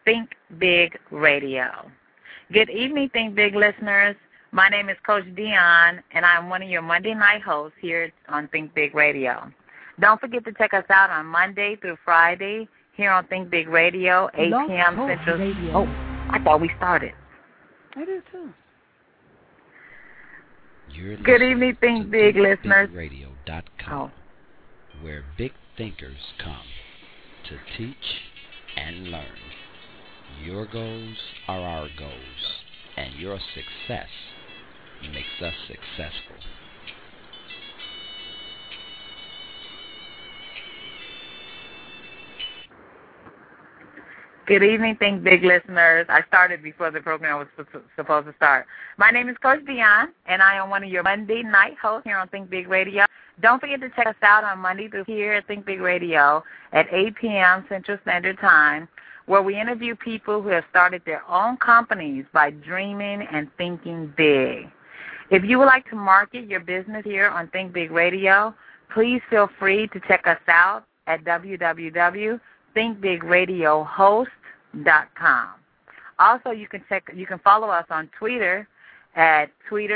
Think Big Radio. Good evening, Think Big listeners. My name is Coach Dion, and I'm one of your Monday night hosts here on Think Big Radio. Don't forget to check us out on Monday through Friday here on Think Big Radio, 8 p.m. Central. Oh, I thought we started. I did too. Good evening, Think Big listeners. ThinkBigRadio.com, where big thinkers come to teach and learn. Your goals are our goals, and your success makes us successful. Good evening, Think Big listeners. I started before the program was supposed to start. My name is Coach Dion, and I am one of your Monday night hosts here on Think Big Radio. Don't forget to check us out on Monday through here at Think Big Radio at 8 p.m. Central Standard Time, where we interview people who have started their own companies by dreaming and thinking big. If you would like to market your business here on Think Big Radio, please feel free to check us out at www.thinkbigradiohost.com. Also, you can follow us on Twitter at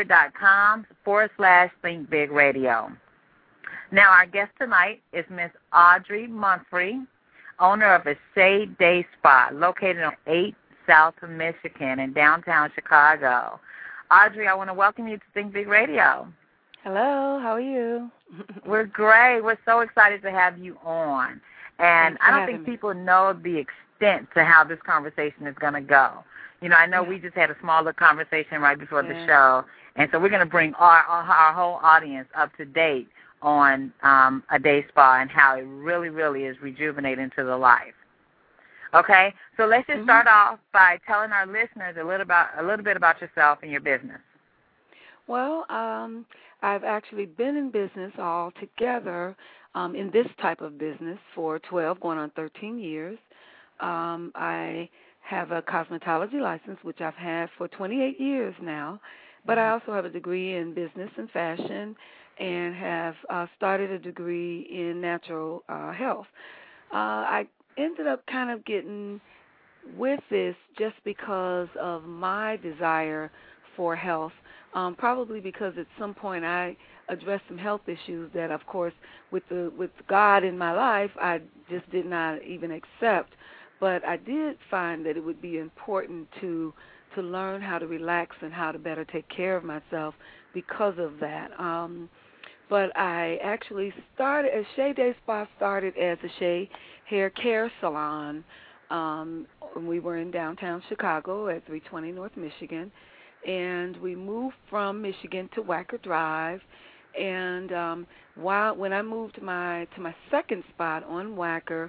twitter.com/thinkbigradio. Now, our guest tonight is Miss Audrey Mumphrey, owner of a Shade Day Spa located on 8 South Michigan in downtown Chicago. Audrey, I want to welcome you to Think Big Radio. Hello, how are you? We're great. We're so excited to have you on. And I don't think people know the extent to how this conversation is going to go. You know, I know we just had a smaller conversation right before the show, and so we're going to bring our whole audience up to date on a day spa and how it really, really is rejuvenating to the life. Okay, so let's just start off by telling our listeners a little bit about yourself and your business. Well, I've actually been in business altogether in this type of business for 12, going on 13 years. I have a cosmetology license, which I've had for 28 years now, but I also have a degree in business and fashion and have started a degree in natural health. I ended up kind of getting with this just because of my desire for health, probably because at some point I addressed some health issues that, of course, with God in my life, I just did not even accept. But I did find that it would be important to learn how to relax and how to better take care of myself because of that. But I actually started, as Shea Day Spa started as a Shea hair care salon. We were in downtown Chicago at 320 North Michigan, and we moved from Michigan to Wacker Drive. And when I moved to my second spot on Wacker,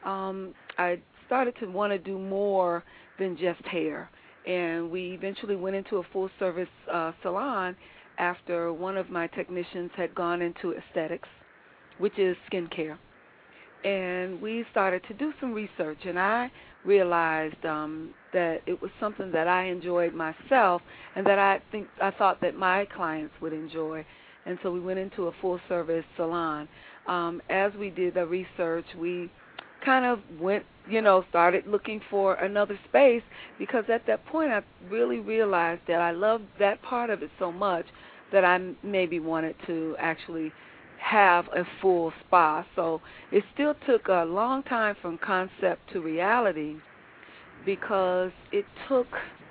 I started to want to do more than just hair. And we eventually went into a full-service salon after one of my technicians had gone into aesthetics, which is skincare. And we started to do some research, and I realized that it was something that I enjoyed myself and that I thought that my clients would enjoy. And so we went into a full-service salon. As we did the research, we kind of started looking for another space, because at that point I really realized that I loved that part of it so much that I maybe wanted to actually have a full spa. So it still took a long time from concept to reality, because it took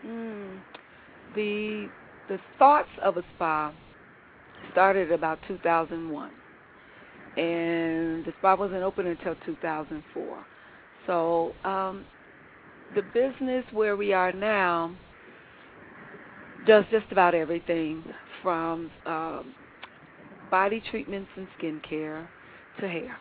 the thoughts of a spa started about 2001, and the spa wasn't open until 2004. So the business where we are now does just about everything from body treatments and skincare to hair.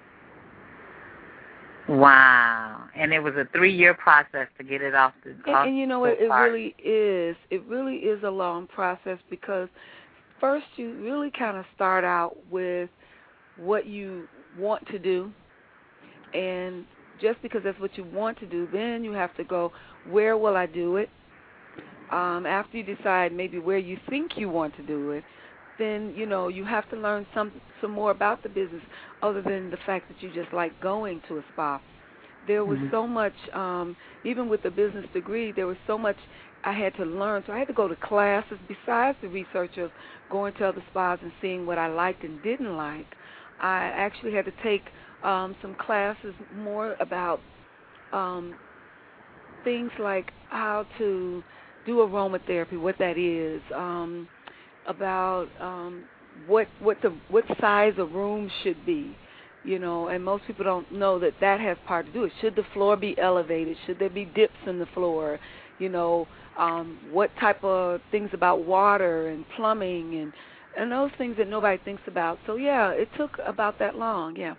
Wow. And it was a 3-year process to get it off the And you know what, it really is. It really is a long process, because first you really kind of start out with what you want to do, and just because that's what you want to do, then you have to go, where will I do it? After you decide maybe where you think you want to do it, then, you have to learn some more about the business other than the fact that you just like going to a spa. there was so much, even with the business degree, there was so much I had to learn. So I had to go to classes besides the research of going to other spas and seeing what I liked and didn't like. I actually had to take some classes more about things like how to do aromatherapy, what that is, about what size a room should be, and most people don't know that has part to do it. Should the floor be elevated? Should there be dips in the floor? What type of things about water and plumbing and those things that nobody thinks about. So, yeah, it took about that long, yeah.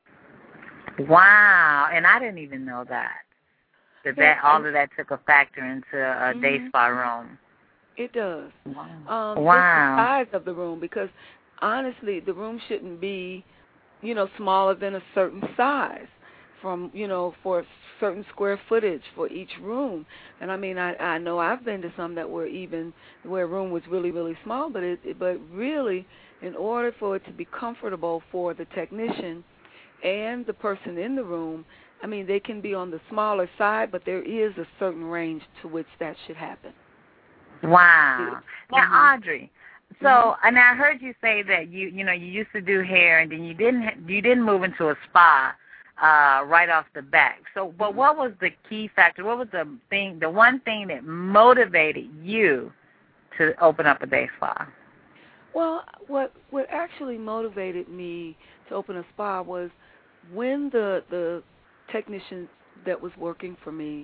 Wow, and I didn't even know that. That all of that took a factor into a day spa room. It does. Wow. Just the size of the room, because honestly, the room shouldn't be, smaller than a certain size for a certain square footage for each room. And I mean, I know I've been to some that were even where a room was really, really small, but really, in order for it to be comfortable for the technician and the person in the room, I mean, they can be on the smaller side, but there is a certain range to which that should happen. Wow. Now, Audrey, so and I heard you say that you used to do hair, and then you didn't move into a spa right off the bat. So, but what was the key factor? What was the one thing that motivated you to open up a day spa? Well, what actually motivated me to open a spa was when the technician that was working for me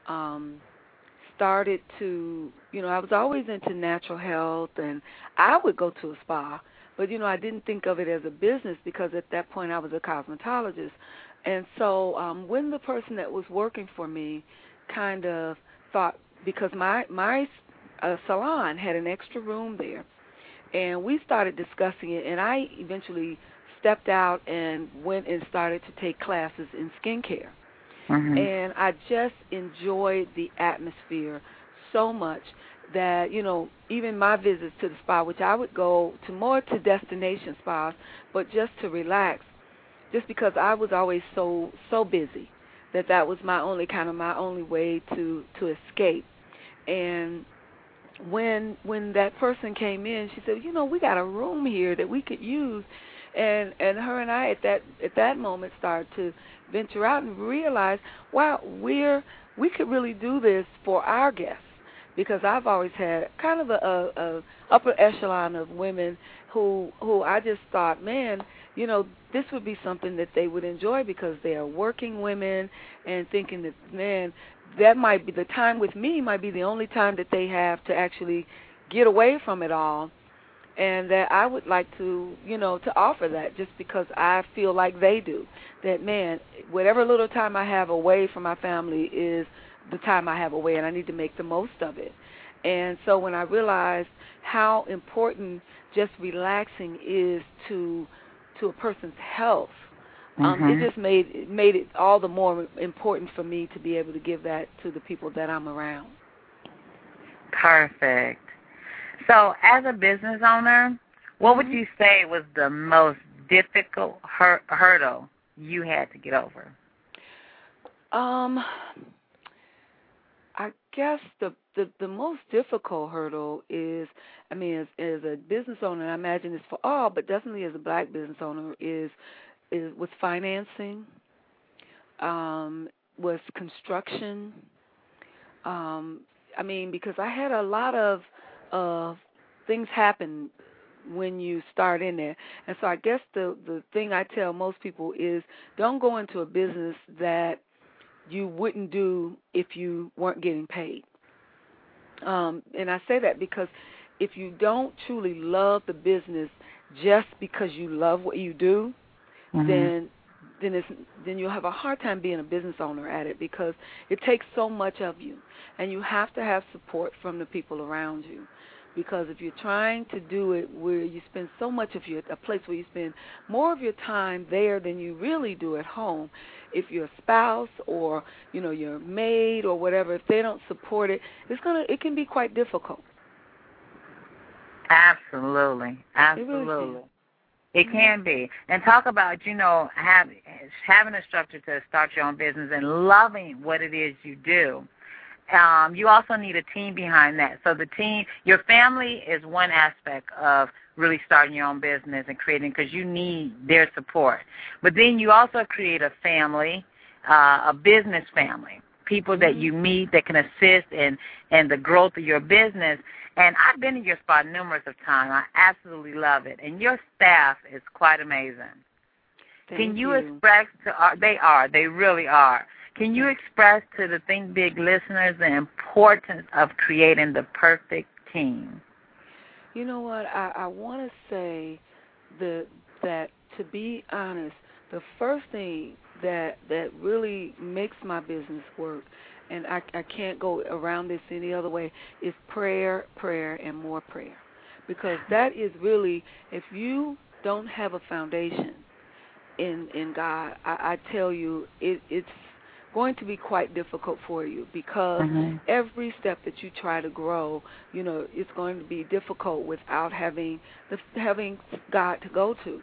started to, I was always into natural health, and I would go to a spa, but, I didn't think of it as a business because at that point I was a cosmetologist. And so when the person that was working for me kind of thought, because my salon had an extra room there, and we started discussing it, and I eventually stepped out and went and started to take classes in skincare. And I just enjoyed the atmosphere so much that, even my visits to the spa, which I would go to more to destination spas, but just to relax, just because I was always so busy that was my only way to escape. And when that person came in, she said, we got a room here that we could use. And her and I at that moment started to venture out and realize, wow, we could really do this for our guests, because I've always had kind of a upper echelon of women who I just thought, man, this would be something that they would enjoy because they are working women, and thinking that, man, that might be the time with me might be the only time that they have to actually get away from it all. And that I would like to, to offer that, just because I feel like they do. That, man, whatever little time I have away from my family is the time I have away, and I need to make the most of it. And so when I realized how important just relaxing is to a person's health, it just made it all the more important for me to be able to give that to the people that I'm around. Perfect. So, as a business owner, what would you say was the most difficult hurdle you had to get over? I guess the most difficult hurdle is, I mean, as a business owner, and I imagine it's for all, but definitely as a black business owner, is with financing, with construction. I mean, because I had a lot of things happen when you start in there. And so I guess the thing I tell most people is, don't go into a business that you wouldn't do if you weren't getting paid. And I say that because if you don't truly love the business just because you love what you do, then you'll have a hard time being a business owner at it, because it takes so much of you, and you have to have support from the people around you. Because if you're trying to do it where you spend so much of a place where you spend more of your time there than you really do at home, if your spouse or your maid or whatever, if they don't support it, it can be quite difficult. Absolutely. It can be. And talk about, having a structure to start your own business and loving what it is you do. You also need a team behind that. So the team, your family is one aspect of really starting your own business and creating, because you need their support. But then you also create a family, a business family, people that you meet that can assist in the growth of your business. And I've been in your spa numerous of times. I absolutely love it. And your staff is quite amazing. Can you express they really are. Can you express to the Think Big listeners the importance of creating the perfect team? You know what? I want to say that, to be honest, the first thing that really makes my business work, and I can't go around this any other way, is prayer, and more prayer. Because that is really, if you don't have a foundation in God, I tell you, it's going to be quite difficult for you, because every step that you try to grow, it's going to be difficult without having God to go to.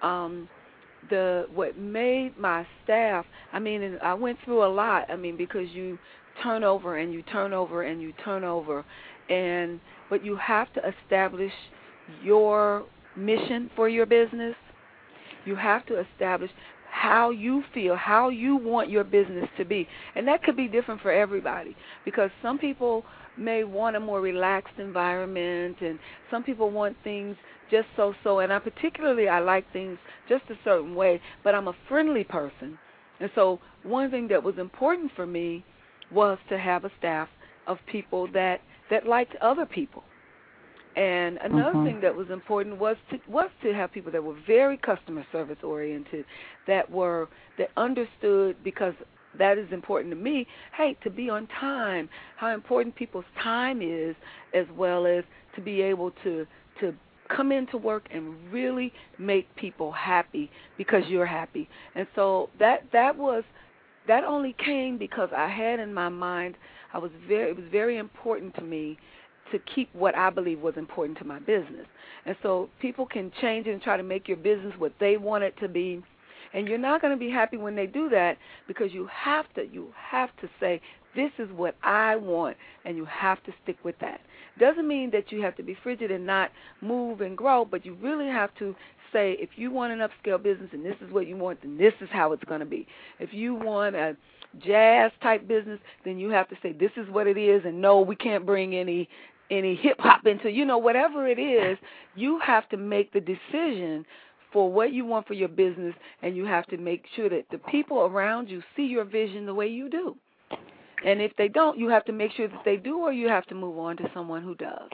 What made my staff, and I went through a lot, because you turn over and you turn over and you turn over, but you have to establish your mission for your business. You have to establish how you feel, how you want your business to be. And that could be different for everybody, because some people may want a more relaxed environment, and some people want things just so. And I like things just a certain way, but I'm a friendly person. And so one thing that was important for me was to have a staff of people that liked other people. And another thing that was important was to have people that were very customer service oriented, that understood, because that is important to me, to be on time, how important people's time is, as well as to be able to come into work and really make people happy because you're happy. And so that only came because I had in my mind, it was very important to me to keep what I believe was important to my business. And so people can change it and try to make your business what they want it to be, and you're not going to be happy when they do that, because you have to say, this is what I want, and you have to stick with that. Doesn't mean that you have to be frigid and not move and grow, but you really have to say, if you want an upscale business and this is what you want, then this is how it's going to be. If you want a jazz-type business, then you have to say, this is what it is, and no, we can't bring any hip-hop into, whatever it is, you have to make the decision for what you want for your business, and you have to make sure that the people around you see your vision the way you do. And if they don't, you have to make sure that they do, or you have to move on to someone who does.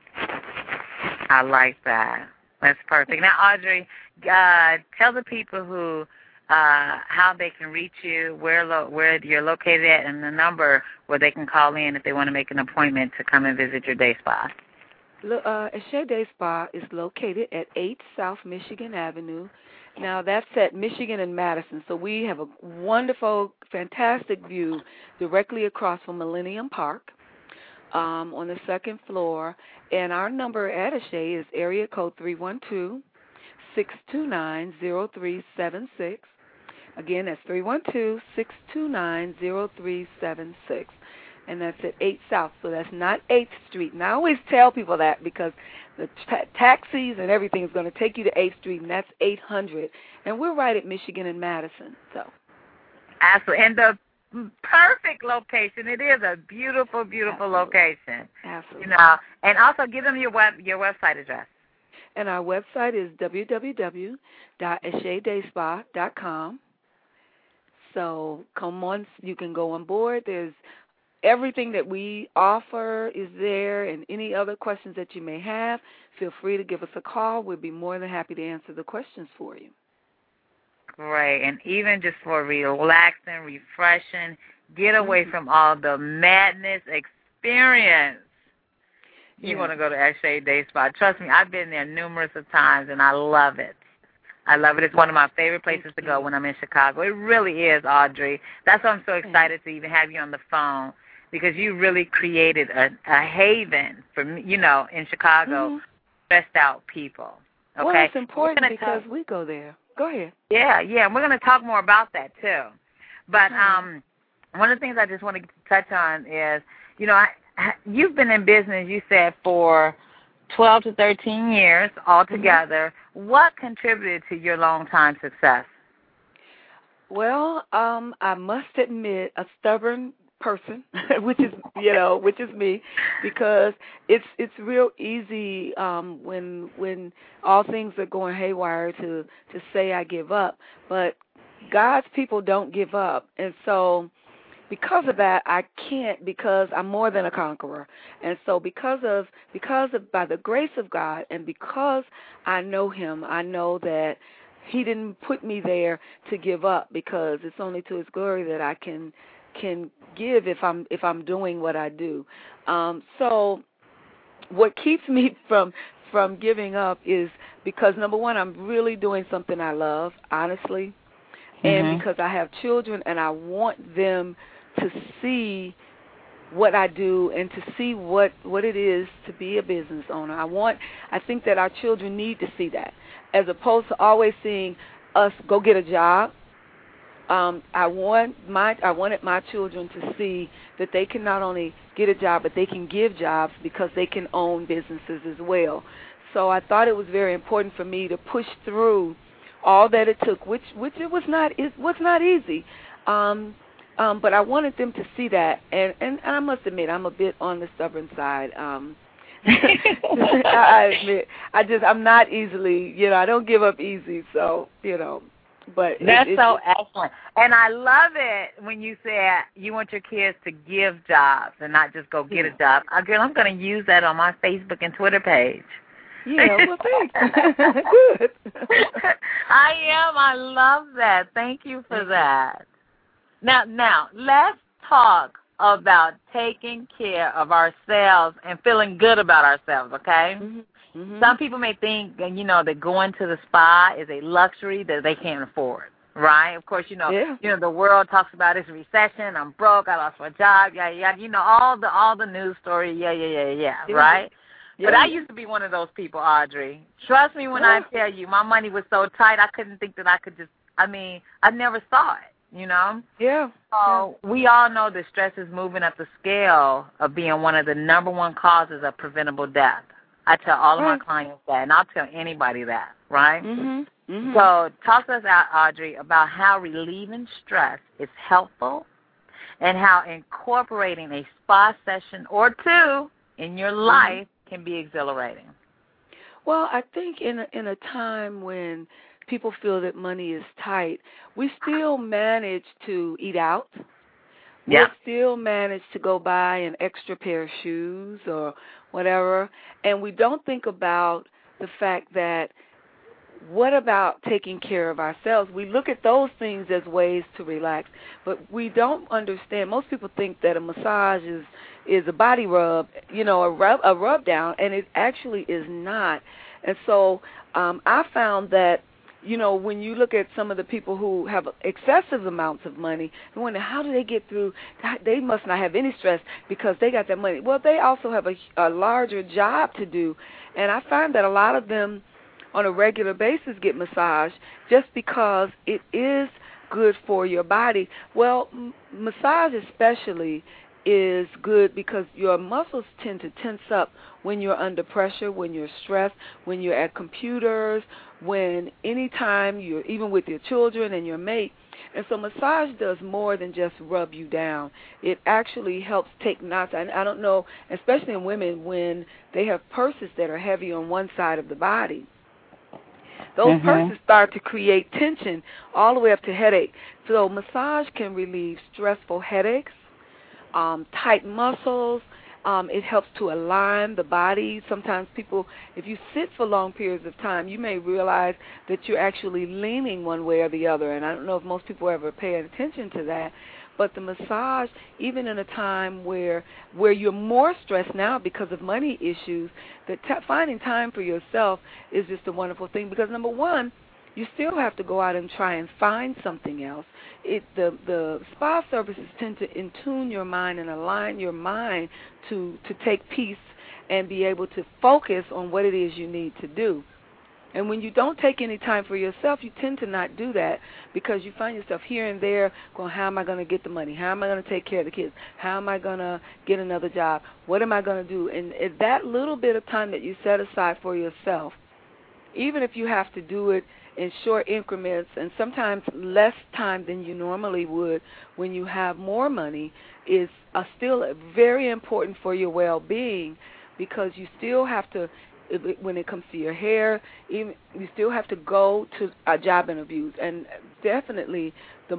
I like that. That's perfect. Now, Audrey, tell the people how they can reach you, where you're located at, and the number where they can call in if they want to make an appointment to come and visit your day spa. Ashe Day Spa is located at 8 South Michigan Avenue. Now, that's at Michigan and Madison, so we have a wonderful, fantastic view directly across from Millennium Park on the second floor. And our number at Ashe is area code 312-629-0376. Again, that's 312-629-0376. And that's at 8 South, so that's not 8th Street. And I always tell people that, because the taxis and everything is going to take you to 8th Street, and that's 800. And we're right at Michigan and Madison. So. Absolutely. And the perfect location. It is a beautiful, beautiful location. Absolutely. And also give them your website address. And our website is www.ashedayspa.com. So come on, you can go on board. There's everything that we offer is there, and any other questions that you may have, feel free to give us a call. We'll be more than happy to answer the questions for you. Great, and even just for relaxing, refreshing, get away from all the madness experience. You want to go to Ashe Day Spa. Trust me, I've been there numerous of times, and I love it. It's one of my favorite places to go when I'm in Chicago. It really is, Audrey. That's why I'm so excited to even have you on the phone, because you really created a haven for me, in Chicago, stressed out people. Okay? Well, it's important because we go there. Go ahead. Yeah, and we're going to talk more about that, too. But one of the things I just want to touch on is, you've been in business, you said, for 12 to 13 years altogether. Mm-hmm. What contributed to your long-time success? Well, I must admit, a stubborn person, which is me, because it's real easy when all things are going haywire to say I give up, but God's people don't give up, and so because of that I can't, because I'm more than a conqueror, and so because of by the grace of God and because I know Him, I know that He didn't put me there to give up, because it's only to His glory that I can give if I'm doing what I do. So what keeps me from giving up is because, number one, I'm really doing something I love, honestly, and because I have children and I want them to see what I do and to see what it is to be a business owner. I think that our children need to see that, as opposed to always seeing us go get a job. I wanted my children to see that they can not only get a job, but they can give jobs, because they can own businesses as well. So I thought it was very important for me to push through all that it took, which it was not easy. But I wanted them to see that, and I must admit, I'm a bit on the stubborn side. I admit, I'm not easily, I don't give up easy, so, but that's so excellent. And I love it when you say you want your kids to give jobs and not just go get a job. Girl, I'm going to use that on my Facebook and Twitter page. Yeah, well, thanks. Good. I am. I love that. Thank you for that. Now, let's talk about taking care of ourselves and feeling good about ourselves, okay? Mm-hmm. Some people may think, that going to the spa is a luxury that they can't afford, right? Of course, the world talks about it's a recession, I'm broke, I lost my job, all the news story, right? Yeah. But I used to be one of those people, Audrey. Trust me when I tell you, my money was so tight, I couldn't think that I could I never saw it. Yeah. So we all know that stress is moving up the scale of being one of the number one causes of preventable death. I tell all of my clients that, and I'll tell anybody that, right? Mm-hmm. Mm-hmm. So talk to us, Audrey, about how relieving stress is helpful and how incorporating a spa session or two in your life can be exhilarating. Well, I think in a time when people feel that money is tight, we still manage to eat out. We still manage to go buy an extra pair of shoes or whatever, and we don't think about the fact that what about taking care of ourselves? We look at those things as ways to relax, but we don't understand. Most people think that a massage is a body rub, a rub down, and it actually is not. And so I found that, when you look at some of the people who have excessive amounts of money, you wonder, how do they get through? They must not have any stress because they got that money. Well, they also have a larger job to do, and I find that a lot of them on a regular basis get massage just because it is good for your body. Well, massage especially is good because your muscles tend to tense up when you're under pressure, when you're stressed, when you're at computers, when anytime you're even with your children and your mate. And so massage does more than just rub you down. It actually helps take knots. I don't know, especially in women, when they have purses that are heavy on one side of the body. Those purses start to create tension all the way up to headache. So massage can relieve stressful headaches, tight muscles. It helps to align the body. Sometimes people, if you sit for long periods of time, you may realize that you're actually leaning one way or the other. And I don't know if most people ever pay attention to that. But the massage, even in a time where you're more stressed now because of money issues, that finding time for yourself is just a wonderful thing. Because, number one, you still have to go out and try and find something else. The spa services tend to intune your mind and align your mind to take peace and be able to focus on what it is you need to do. And when you don't take any time for yourself, you tend to not do that because you find yourself here and there going, how am I going to get the money? How am I going to take care of the kids? How am I going to get another job? What am I going to do? And that little bit of time that you set aside for yourself, even if you have to do it in short increments and sometimes less time than you normally would when you have more money, is still very important for your well-being, because you still have to, when it comes to your hair, even you still have to go to job interviews. And definitely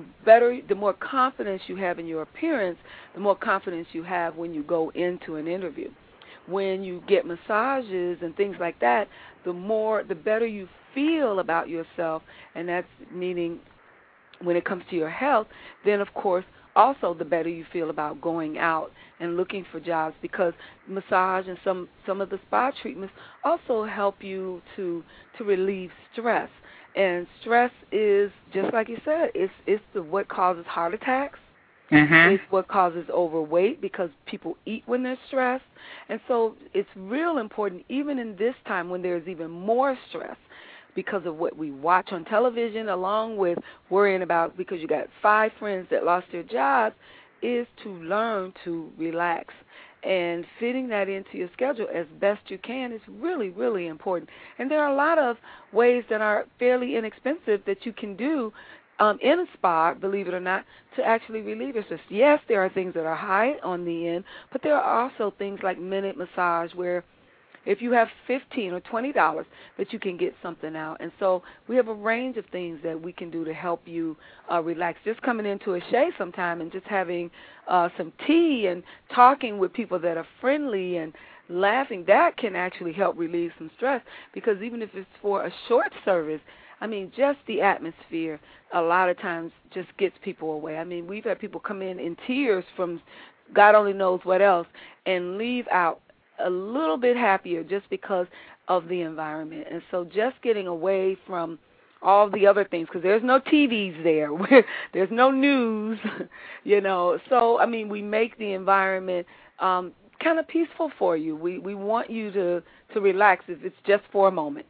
the more confidence you have in your appearance, the more confidence you have when you go into an interview. When you get massages and things like that, the better you feel about yourself, and that's meaning when it comes to your health, then of course also the better you feel about going out and looking for jobs, because massage and some of the spa treatments also help you to relieve stress. And stress is, just like you said, it's what causes heart attacks. Mm-hmm. It's what causes overweight, because people eat when they're stressed. And so it's real important, even in this time when there's even more stress because of what we watch on television, along with worrying about, because you got 5 friends that lost their jobs, is to learn to relax. And fitting that into your schedule as best you can is really, really important. And there are a lot of ways that are fairly inexpensive that you can do in a spa, believe it or not, to actually relieve your stress. Yes, there are things that are high on the end, but there are also things like minute massage where if you have $15 or $20 that you can get something out. And so we have a range of things that we can do to help you relax. Just coming into a shade sometime and just having some tea and talking with people that are friendly and laughing, that can actually help relieve some stress, because even if it's for a short service, I mean, just the atmosphere a lot of times just gets people away. I mean, we've had people come in tears from God only knows what else and leave out a little bit happier just because of the environment. And so just getting away from all the other things, because there's no TVs there, there's no news, you know. So, I mean, we make the environment kind of peaceful for you. We want you to relax if it's just for a moment.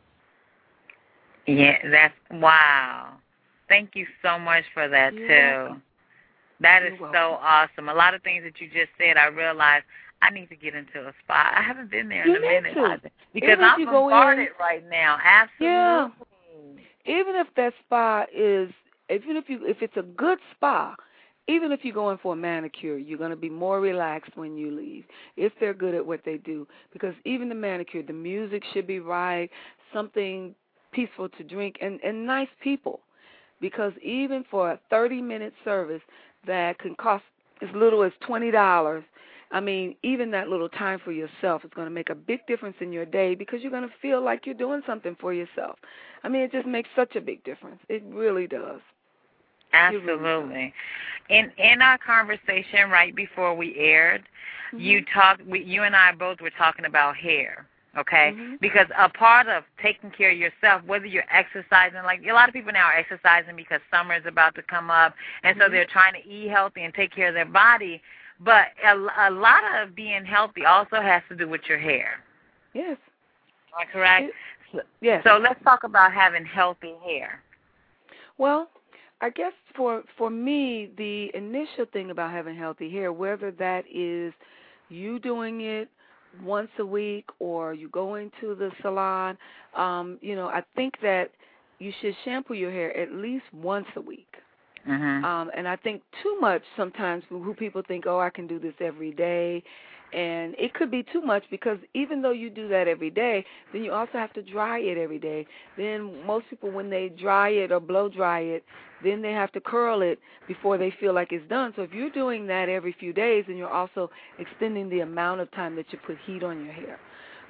Yeah, that's, wow. Thank you so much for that, You're too. welcome. That is You're so welcome. awesome. A lot of things that you just said, I realized I need to get into a spa. I haven't been there in a minute. Because I'm bombarded right now. Absolutely. Yeah. Even if that spa is, if it's a good spa, even if you go in for a manicure, you're going to be more relaxed when you leave, if they're good at what they do. Because even the manicure, the music should be right, something peaceful to drink, and nice people. Because even for a 30-minute service that can cost as little as $20, I mean, even that little time for yourself is going to make a big difference in your day, because you're going to feel like you're doing something for yourself. I mean, it just makes such a big difference. It really does. Absolutely. In our conversation right before we aired, mm-hmm. you and I both were talking about hair. Okay, mm-hmm. because a part of taking care of yourself, whether you're exercising, like a lot of people now are exercising because summer is about to come up, and so they're trying to eat healthy and take care of their body. But a lot of being healthy also has to do with your hair. Yes. Am I correct? Yes. So let's talk about having healthy hair. Well, I guess for me, the initial thing about having healthy hair, whether that is you doing it once a week or you go into the salon, I think that you should shampoo your hair at least once a week. Mm-hmm. And I think too much sometimes who people think, oh, I can do this every day. And it could be too much, because even though you do that every day, then you also have to dry it every day. Then most people, when they dry it or blow dry it, then they have to curl it before they feel like it's done. So if you're doing that every few days, then you're also extending the amount of time that you put heat on your hair.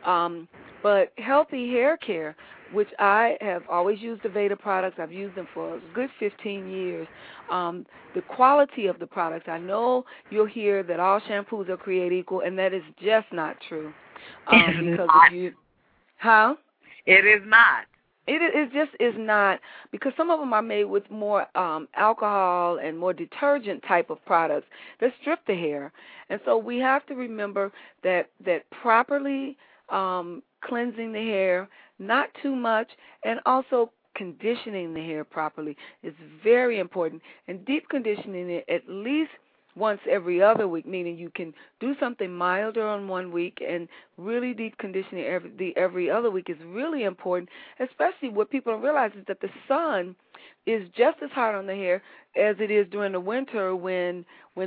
But healthy hair care, which I have always used the Veda products. I've used them for a good 15 years. The quality of the products, I know you'll hear that all shampoos are created equal, and that is just not true. Because if you, It is not. It just is not, because some of them are made with more alcohol and more detergent type of products that strip the hair. And so we have to remember that properly cleansing the hair, not too much, and also conditioning the hair properly is very important. And deep conditioning it at least once every other week, meaning you can do something milder on one week and really deep conditioning every other week is really important, especially what people don't realize is that the sun is just as hot on the hair as it is during the winter when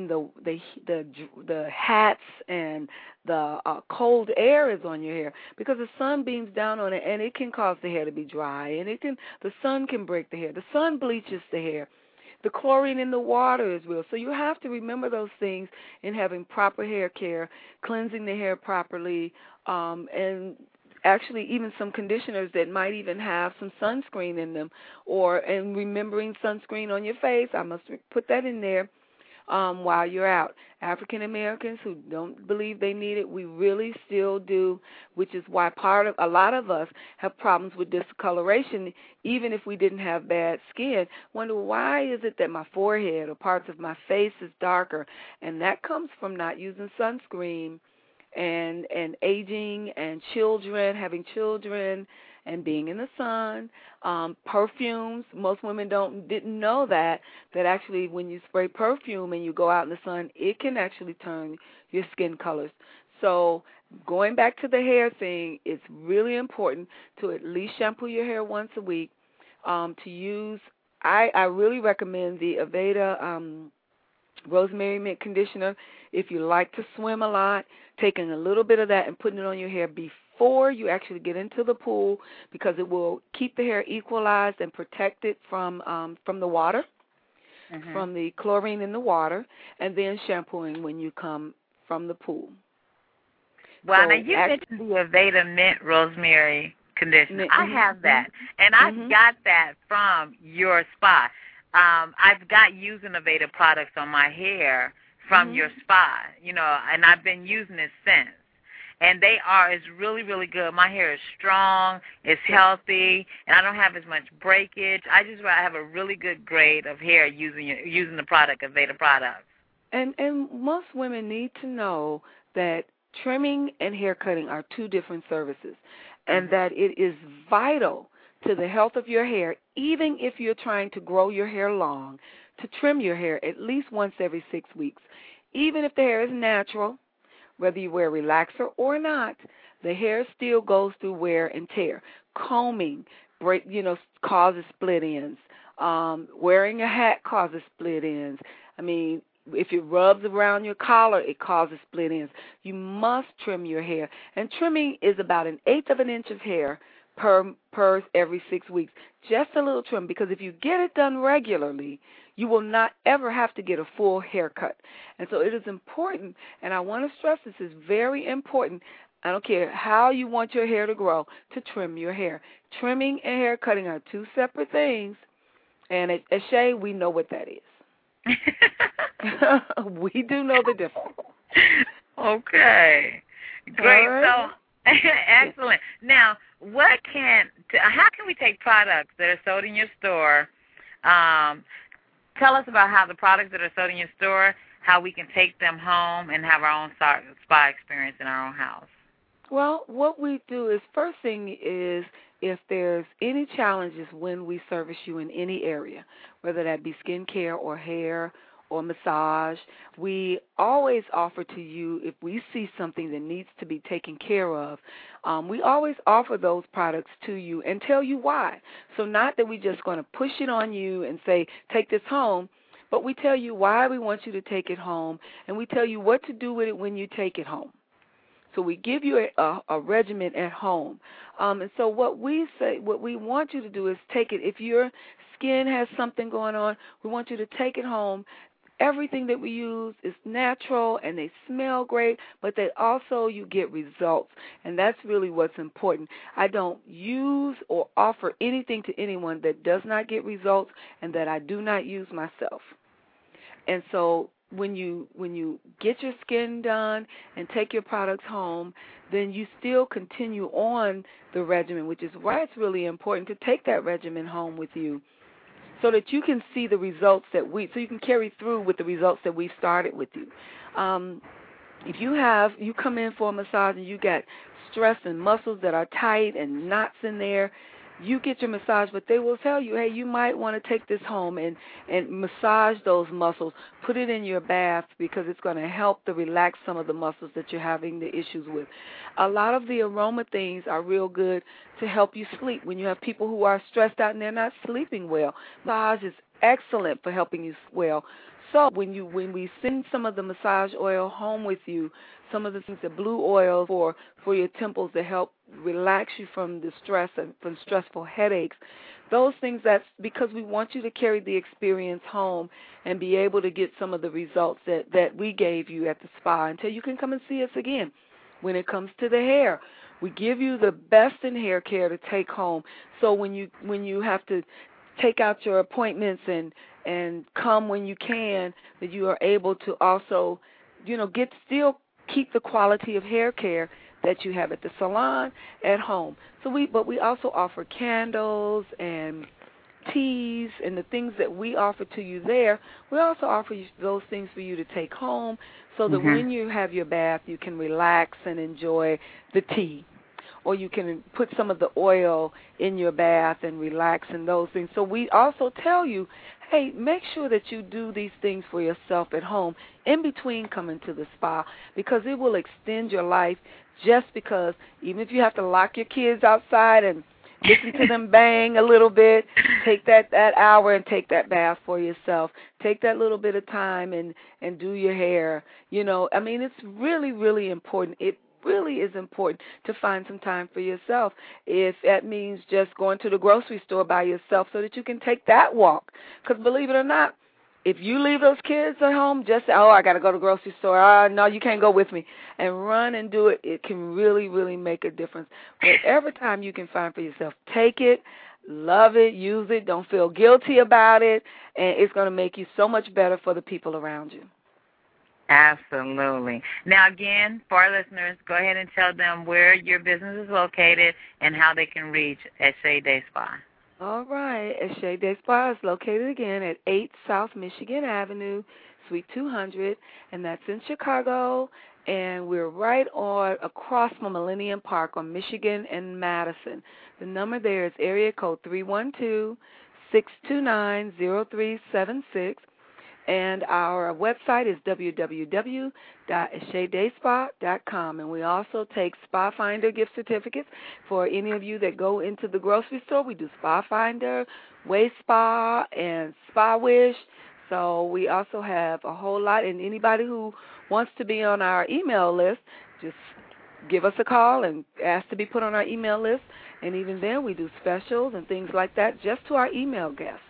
the hats and the cold air is on your hair, because the sun beams down on it and it can cause the hair to be dry, and the sun can break the hair. The sun bleaches the hair. The chlorine in the water is real. So you have to remember those things in having proper hair care, cleansing the hair properly, and actually even some conditioners that might even have some sunscreen in them, and remembering sunscreen on your face. I must put that in there while you're out. African Americans who don't believe they need it, we really still do, which is why a lot of us have problems with discoloration, even if we didn't have bad skin. Wonder why is it that my forehead or parts of my face is darker, and that comes from not using sunscreen and aging and having children and being in the sun. Perfumes, most women didn't know that actually when you spray perfume and you go out in the sun, it can actually turn your skin colors. So going back to the hair thing, it's really important to at least shampoo your hair once a week. To use, I really recommend the Aveda Rosemary Mint Conditioner. If you like to swim a lot, taking a little bit of that and putting it on your hair before you actually get into the pool, because it will keep the hair equalized and protect it from the water, from the chlorine in the water, and then shampooing when you come from the pool. Well, now you mentioned the Aveda Mint Rosemary Conditioner. I have that, and I've got that from your spa. I've got using Aveda products on my hair from your spa, and I've been using it since. And it's really, really good. My hair is strong, it's healthy, and I don't have as much breakage. I have a really good grade of hair using the product, Aveda products. And most women need to know that trimming and hair cutting are two different services, and that it is vital to the health of your hair, even if you're trying to grow your hair long, to trim your hair at least once every 6 weeks. Even if the hair is natural, whether you wear a relaxer or not, the hair still goes through wear and tear. Combing causes split ends. Wearing a hat causes split ends. I mean, if it rubs around your collar, it causes split ends. You must trim your hair. And trimming is about 1/8 of an inch of hair per every 6 weeks. Just a little trim, because if you get it done regularly, you will not ever have to get a full haircut. And so it is important, and I want to stress this is very important. I don't care how you want your hair to grow, to trim your hair. Trimming and hair cutting are two separate things, and at Shea, we know what that is. We do know the difference. Okay. Great. Right. So, excellent. Now, how can we take products that are sold in your store? Tell us about how the products that are sold in your store, how we can take them home and have our own spa experience in our own house. Well, what we do is, first thing is, if there's any challenges when we service you in any area, whether that be skincare or hair or massage, we always offer to you, if we see something that needs to be taken care of, we always offer those products to you and tell you why. So not that we're just going to push it on you and say, take this home, but we tell you why we want you to take it home, and we tell you what to do with it when you take it home. So we give you a regimen at home. And so what we want you to do is take it. If your skin has something going on, we want you to take it home. Everything that we use is natural, and they smell great, but you get results, and that's really what's important. I don't use or offer anything to anyone that does not get results and that I do not use myself. And so when you get your skin done and take your products home, then you still continue on the regimen, which is why it's really important to take that regimen home with you, so that you can see the results so you can carry through with the results that we started with you. if you come in for a massage and you got stress and muscles that are tight and knots in there, you get your massage, but they will tell you, hey, you might want to take this home and massage those muscles, put it in your bath because it's going to help to relax some of the muscles that you're having the issues with. A lot of the aroma things are real good to help you sleep. When you have people who are stressed out and they're not sleeping well, massage is excellent for helping you well. So when we send some of the massage oil home with you, some of the things, the blue oil for your temples to help relax you from the stress and from stressful headaches, those things, that's because we want you to carry the experience home and be able to get some of the results that we gave you at the spa until you can come and see us again. When it comes to the hair, we give you the best in hair care to take home. So when you have to take out your appointments and come when you can, that you are able to also, still keep the quality of hair care that you have at the salon at home. But we also offer candles and teas and the things that we offer to you there. We also offer you those things for you to take home so that when you have your bath, you can relax and enjoy the tea. Or you can put some of the oil in your bath and relax and those things. So we also tell you, hey, make sure that you do these things for yourself at home in between coming to the spa, because it will extend your life, just because even if you have to lock your kids outside and listen to them bang a little bit, take that hour and take that bath for yourself. Take that little bit of time and do your hair. It's really, really important. It really is important to find some time for yourself, if that means just going to the grocery store by yourself so that you can take that walk. Because believe it or not, if you leave those kids at home, just say, I got to go to the grocery store. No, you can't go with me. And run and do it. It can really, really make a difference. Whatever time you can find for yourself, take it, love it, use it, don't feel guilty about it, and it's going to make you so much better for the people around you. Absolutely. Now, again, for our listeners, go ahead and tell them where your business is located and how they can reach Eche Day Spa. All right. Eche Day Spa is located again at 8 South Michigan Avenue, Suite 200, and that's in Chicago. And we're right across from Millennium Park on Michigan and Madison. The number there is area code 312-629-0376. And our website is www.echedayspa.com. And we also take Spa Finder gift certificates for any of you that go into the grocery store. We do Spa Finder, Way Spa, and Spa Wish. So we also have a whole lot. And anybody who wants to be on our email list, just give us a call and ask to be put on our email list. And even then, we do specials and things like that just to our email guests.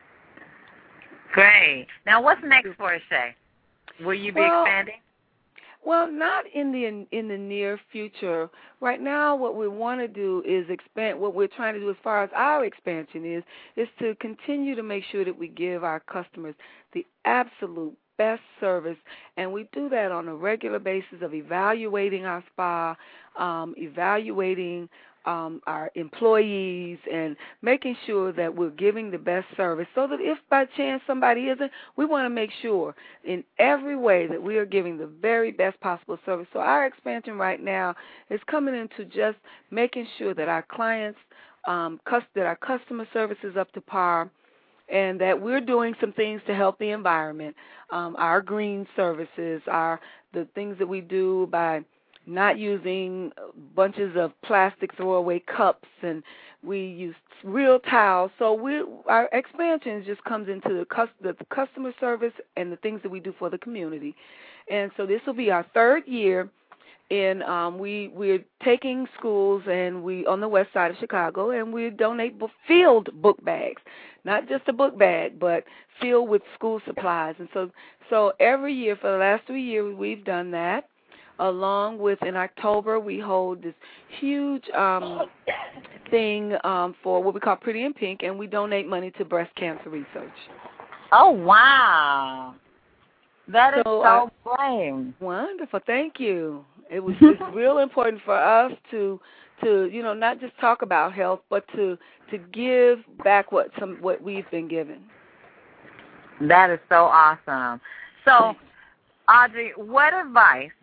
Great. Now, what's next for Eche? Will you be expanding? Well, not in the near future. Right now, what we want to do is expand. What we're trying to do as far as our expansion is to continue to make sure that we give our customers the absolute best service, and we do that on a regular basis of evaluating our spa, evaluating our employees, and making sure that we're giving the best service, so that if by chance somebody isn't, we want to make sure in every way that we are giving the very best possible service. So our expansion right now is coming into just making sure that our clients, that our customer service is up to par, and that we're doing some things to help the environment. Our green services, the things that we do by not using bunches of plastic throwaway cups, and we use real towels. So our expansion just comes into the customer service and the things that we do for the community. And so this will be our third year. And we're taking schools, and we on the west side of Chicago, and we donate filled book bags, not just a book bag, but filled with school supplies. And so every year for the last 3 years we've done that. Along with, in October, we hold this huge thing for what we call Pretty in Pink, and we donate money to breast cancer research. Oh, wow. That is so brave. Wonderful. Thank you. It's real important for us to not just talk about health, but to give back what we've been given. That is so awesome. So, Audrey, what advice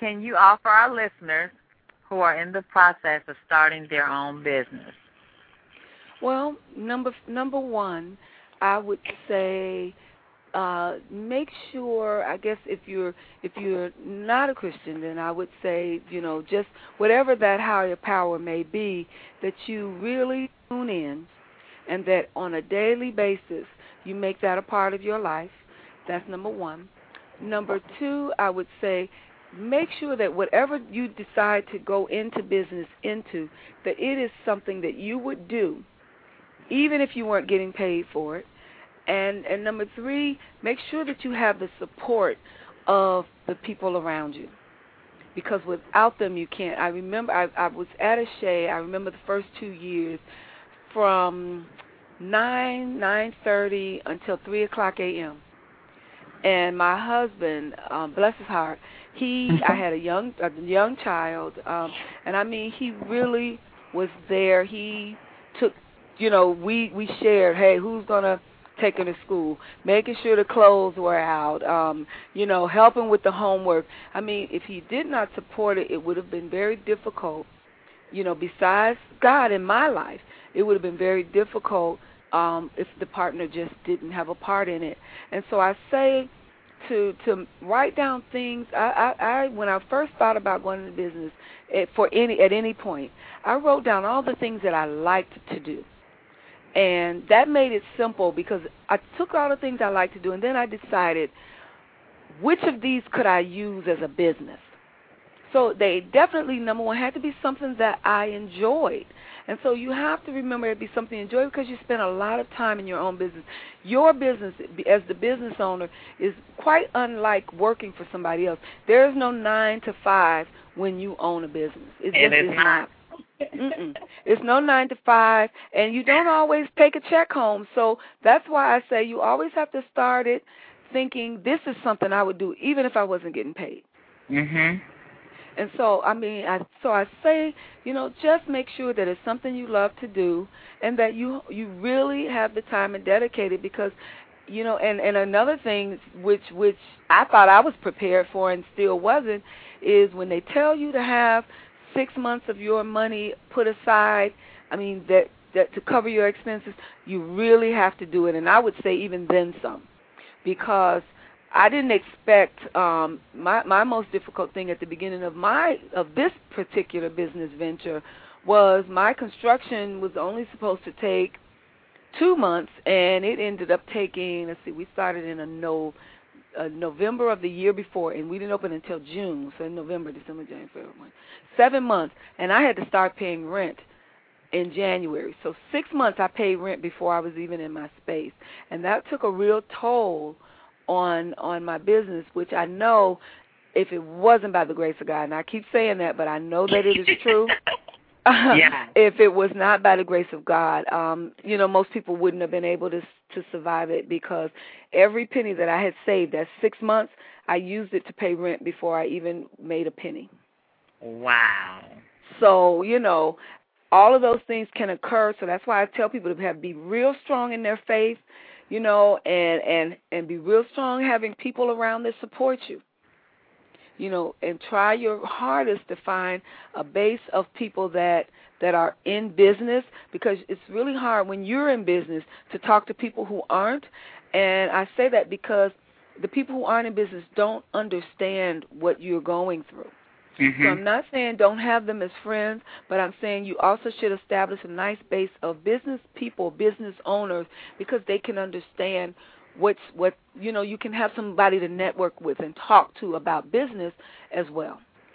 can you offer our listeners who are in the process of starting their own business? Well, number one, I would say make sure, I guess if you're not a Christian, then I would say, just whatever that higher power may be, that you really tune in and that on a daily basis you make that a part of your life. That's number one. Number two, I would say make sure that whatever you decide to go into business into, that it is something that you would do even if you weren't getting paid for it. And number three, make sure that you have the support of the people around you, because without them you can't. I remember I was at a Shea. I remember the first 2 years from 9:30 until 3 o'clock a.m. And my husband, bless his heart, I had a young child, and I mean he really was there. He took, we shared, hey, who's gonna take her to school, making sure the clothes were out, helping with the homework. I mean, if he did not support it, it would have been very difficult. Besides God in my life, it would have been very difficult if the partner just didn't have a part in it. And so I say to write down things. I when I first thought about going into business at any point, I wrote down all the things that I liked to do. And that made it simple because I took all the things I like to do, and then I decided which of these could I use as a business. So they definitely, number one, had to be something that I enjoyed. And so you have to remember it to be something you enjoy because you spend a lot of time in your own business. Your business, as the business owner, is quite unlike working for somebody else. There is no 9 to 5 when you own a business. It just is not. It's no 9 to 5, and you don't always take a check home. So that's why I say you always have to start it thinking this is something I would do even if I wasn't getting paid. Mhm. And so, I mean, I say, just make sure that it's something you love to do and that you really have the time and dedicate it because, and another thing which I thought I was prepared for and still wasn't is when they tell you to have 6 months of your money put aside, I mean, that to cover your expenses, you really have to do it. And I would say even then some, because I didn't expect my most difficult thing at the beginning of this particular business venture was my construction was only supposed to take 2 months, and it ended up taking, we started in November of the year before, and we didn't open until June, so in November, December, January, February, March, 7 months, and I had to start paying rent in January. So 6 months I paid rent before I was even in my space, and that took a real toll on my business, which I know if it wasn't by the grace of God, and I keep saying that, but I know that it is true. Yeah. If it was not by the grace of God, most people wouldn't have been able to survive it because every penny that I had saved, that 6 months, I used it to pay rent before I even made a penny. Wow. So, all of those things can occur. So that's why I tell people to be real strong in their faith, and be real strong having people around that support you. And try your hardest to find a base of people that are in business, because it's really hard when you're in business to talk to people who aren't. And I say that because the people who aren't in business don't understand what you're going through. Mm-hmm. So I'm not saying don't have them as friends, but I'm saying you also should establish a nice base of business people, business owners, because they can understand what you can have somebody to network with and talk to about business as well.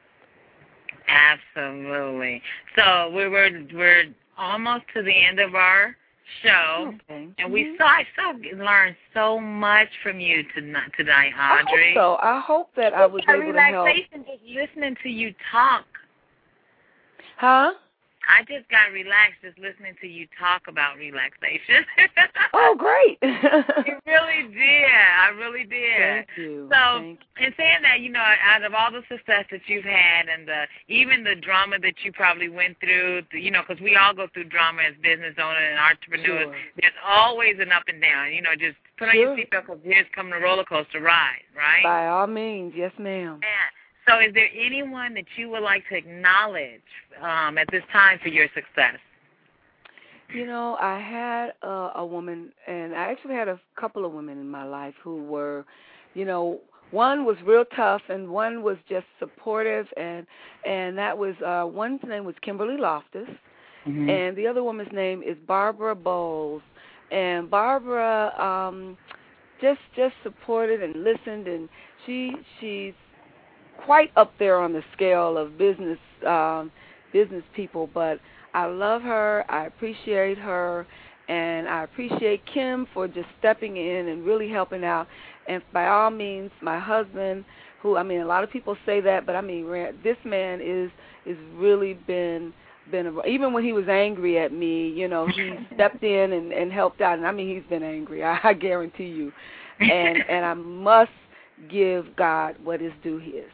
Absolutely. So we're almost to the end of our show, okay. And I learned so much from you tonight, Audrey. I hope that I was able to help. Relaxation, just listening to you talk. Huh? I just got relaxed just listening to you talk about relaxation. Oh, great. You really did. I really did. Thank you. So, in saying that, out of all the success that you've had and even the drama that you probably went through, because we all go through drama as business owners and entrepreneurs, Sure. There's always an up and down. Just put on your seatbelt because here's coming a roller coaster ride, right? By all means. Yes, ma'am. Yeah. So is there anyone that you would like to acknowledge at this time for your success? You know, I had a woman, and I actually had a couple of women in my life who were, you know, one was real tough and one was just supportive, and that was one's name was Kimberly Loftus, and the other woman's name is Barbara Bowles. And Barbara just supported and listened, and she's quite up there on the scale of business people, but I love her, I appreciate her, and I appreciate Kim for just stepping in and really helping out. And by all means, my husband, who, I mean, a lot of people say that, but I mean, this man is really been even when he was angry at me, you know, he stepped in and helped out. And I mean, he's been angry, I guarantee you. And I must give God what is due his.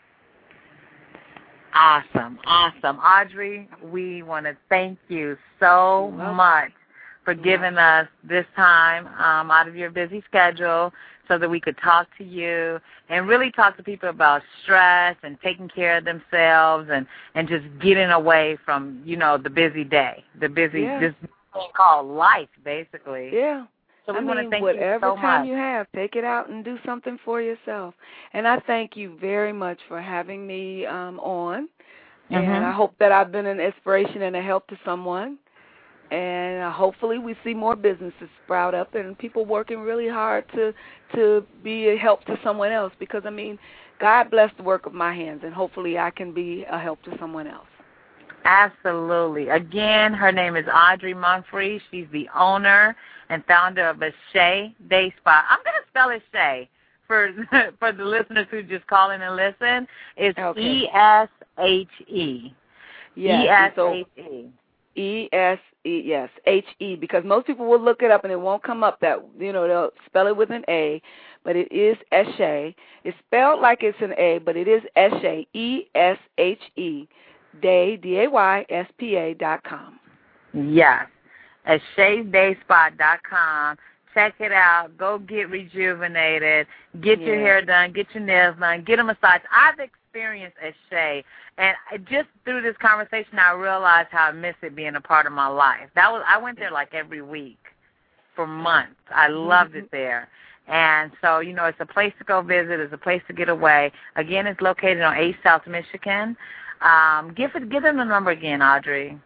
Awesome. Audrey, we want to thank you so much for giving us this time out of your busy schedule so that we could talk to you and really talk to people about stress and taking care of themselves and just getting away from, you know, the busy day, this thing called life, basically. Yeah. So we want to thank whatever you so time much. you have, take it out and do something for yourself. And I thank you very much for having me on. And I hope that I've been an inspiration and a help to someone. And hopefully we see more businesses sprout up and people working really hard to be a help to someone else. Because, I mean, God bless the work of my hands, and hopefully I can be a help to someone else. Absolutely. Again, her name is Audrey Mumphrey. She's the owner and founder of Eshe Day Spa. I'm going to spell Eshe for the listeners who just call in and listen. It's E-S-H-E. Yes. E-S-H-E. E-S-E, yes, H-E, because most people will look it up and it won't come up that, you know, they'll spell it with an A, but it is Eshe. It's spelled like it's an A, but it is Eshe, E-S-H-E, Day, DAYSPA.com. Yes, EsheDaySpa.com. Check it out. Go get rejuvenated. Get your hair done. Get your nails done. Get a massage. I've experienced Eshe, and just through this conversation, I realized how I miss it being a part of my life. I went there like every week for months. I loved it there. And so, you know, it's a place to go visit. It's a place to get away. Again, it's located on 8 South Michigan. Give them the number again, Audrey.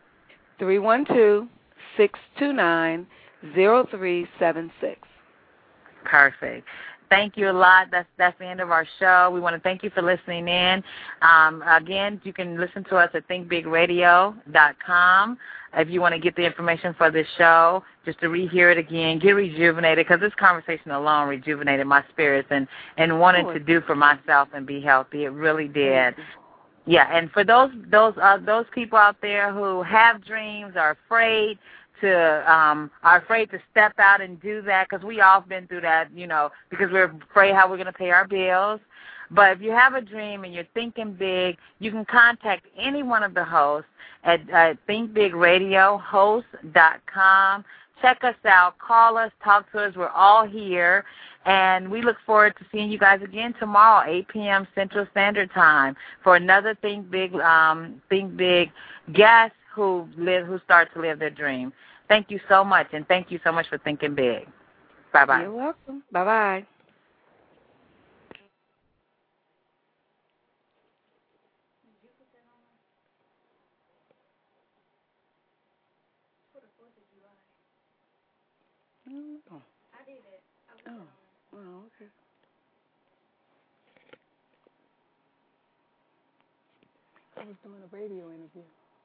312-629-0376. Perfect. Thank you a lot. That's the end of our show. We want to thank you for listening in. Again, you can listen to us at thinkbigradio.com if you want to get the information for this show, just to rehear it again, get rejuvenated, because this conversation alone rejuvenated my spirits and wanted to do for myself and be healthy. It really did. Yeah, and for those people out there who have dreams, are afraid to step out and do that, because we all been through that, you know, because we're afraid how we're going to pay our bills. But if you have a dream and you're thinking big, you can contact any one of the hosts at thinkbigradiohost.com. Check us out. Call us. Talk to us. We're all here. And we look forward to seeing you guys again tomorrow, 8 p.m. Central Standard Time, for another Think Big guest who start to live their dream. Thank you so much, and thank you so much for thinking big. Bye-bye. You're welcome. Bye-bye. Oh. I did it. Oh, okay. I was doing a radio interview.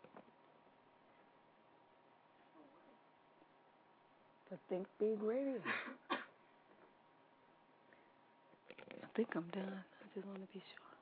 For Think Big Radio. I think I'm done. I just want to be sure.